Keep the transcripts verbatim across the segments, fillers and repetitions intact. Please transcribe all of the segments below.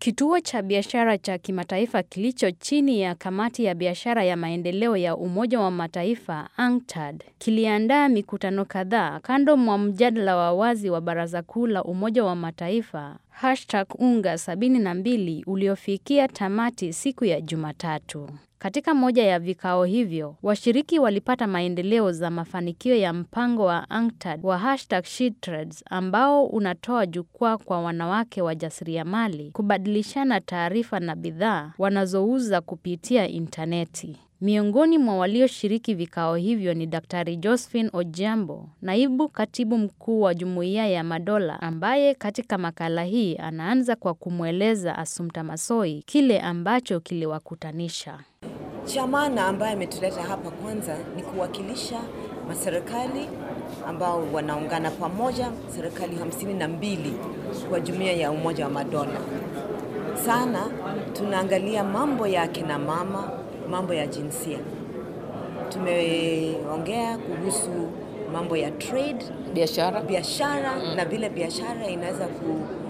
Kituo cha biashara cha kimataifa kilicho chini ya kamati ya biashara ya maendeleo ya Umoja wa Mataifa UNCTAD kiliandaa mikutano kadhaa kando mwa mjadala wa wazi wa Baraza Kuu la Umoja wa Mataifa hashtag unga sabini na mbili uliofikia tamati siku ya Jumatatu. Katika moja ya vikao hivyo, washiriki walipata maendeleo za mafanikio ya mpango wa UNCTAD wa hashtag SheTrades ambao unatoa jukwaa kwa wanawake wajasiriamali kubadilishana taarifa na bidhaa wanazouza kupitia interneti. Miongoni mwa walioshiriki vikao hivyo ni Daktari Josephine Ojiambo, naibu katibu mkuu wa Jumuiya ya Madola, ambaye katika makala hii anaanza kwa kumweleza Assumpta Massoi kile ambacho kiliwakutanisha. Chamana ambaye ametuleta hapa kwanza ni kuwakilisha maserikali ambao wanaungana pamoja, serikali hamsini na mbili kwa Jumuiya ya Umoja wa Madola. Sana tunaangalia mambo ya kina mama, mambo ya jinsia. Tumeongea kuhusu mambo ya trade, biashara, biashara mm. na vile biashara inaweza ku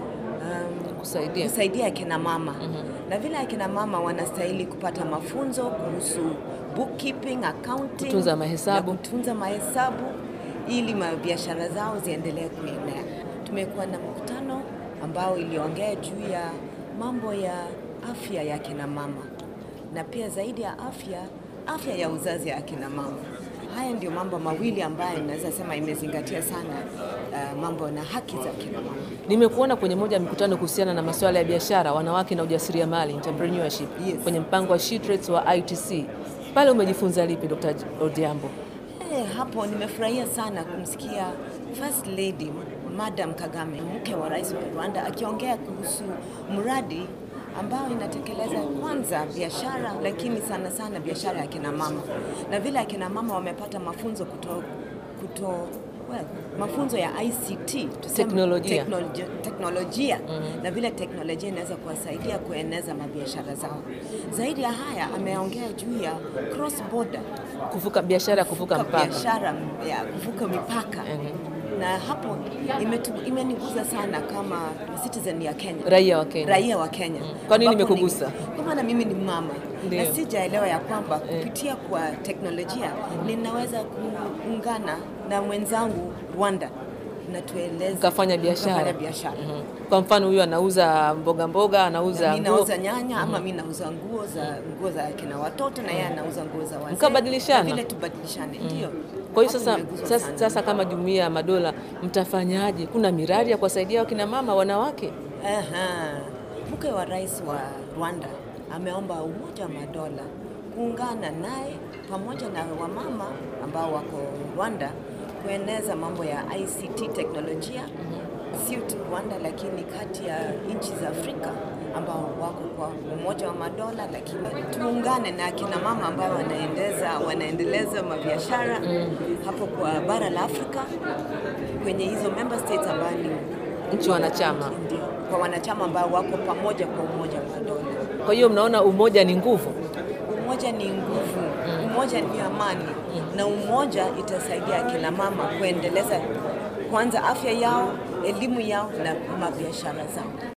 um, kusaidia kusaidia akina mama. Mm-hmm. Na vile akina mama wanastahili kupata mafunzo kuhusu bookkeeping, accounting, kutunza mahesabu, na kutunza mahesabu ili biashara zao ziendelee kuendelea. Tumekuwa na mkutano ambao iliongea juu ya mambo ya afya ya akina mama. Na pia zaidi ya afya, afya ya uzazi ya akina mama. Haya ndio mambo mawili ambayo naweza sema imezingatia sana uh, mambo na haki za kina mama. Nimekuona kwenye moja ya mikutano kuhusiana na masuala ya biashara, wanawake na ujasiriamali, entrepreneurship, yes. kwenye mpango wa SheTrades wa I T C. Pale umejifunza lipi Daktari Ojiambo? Eh, hapo nimefurahia sana kumsikia First Lady Madam Kagame, mke wa Rais wa Rwanda, akiongea kuhusu mradi ambao inatekeleza kwanza biashara, lakini sana sana biashara ya kina mama. Na vile akina mama wamepata mafunzo kuto, kuto well, mafunzo ya I C T, teknolojia, teknolojia, teknolojia. Mm-hmm. Na vile teknolojia inaweza kuwasaidia kueneza mabiashara zao. Zaidi ya haya ameongea juu ya cross border, kuvuka biashara, kuvuka mpaka, biashara ya kuvuka mipaka. Mm-hmm. Na hapo imenigusa sana kama citizen ya Kenya. Raia wa Kenya. Raia wa Kenya. Mm. Kwa nini imekugusa? Kwa maana mimi ni mama. Ndiyo. Na sijaelewa ya kwamba kupitia kwa teknolojia ninaweza kuungana na mwenzangu Rwanda na tueleze kufanya biashara. Kufanya biashara. Mm-hmm. Kwa mfano huyu anauza mboga mboga, anauza mimi nauza nyanya, mm-hmm. ama mimi nauza nguo za nguo za kina watoto, na yeye anauza nguo za wazee. Mkabadilishana. Vile tubadilishane, ndio. Mm. Kwa hiyo sasa, sasa sasa kama Jumuiya ya Madola mtafanyaje? Kuna miradi ya kuwasaidia wakina mama, wanawake? Aha. Mke wa Rais wa Rwanda ameomba Umoja wa Madola kuungana naye pamoja na wamama ambao wako Rwanda kueneza mambo ya I C T teknolojia. Mm-hmm. Sio tu Rwanda lakini kati ya nchi za Afrika ambao wako kwa Umoja wa Madola, lakini tuungane na kina mama ambao wanaendeleza wanaendeleza mabiashara mm. hapo kwa bara la Afrika kwenye hizo member states ambao ni nchi wanachama. Ndio, kwa wanachama ambao wako pamoja kwa Umoja wa Madola. Kwa hiyo mnaona umoja ni nguvu? Umoja ni nguvu, mm. umoja ni amani, mm. na umoja itasaidia kina mama kuendeleza kwanza afya yao, elimu yao na mabiashara zao.